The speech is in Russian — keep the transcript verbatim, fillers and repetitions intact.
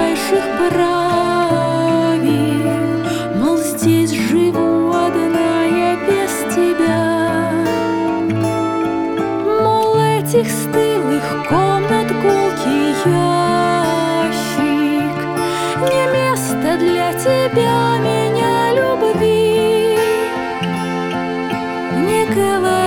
строжайших правил, мол, здесь живу одна я без тебя. Мол, этих стылых комнат гулкий ящик не место для тебя, меня, любви. Не говори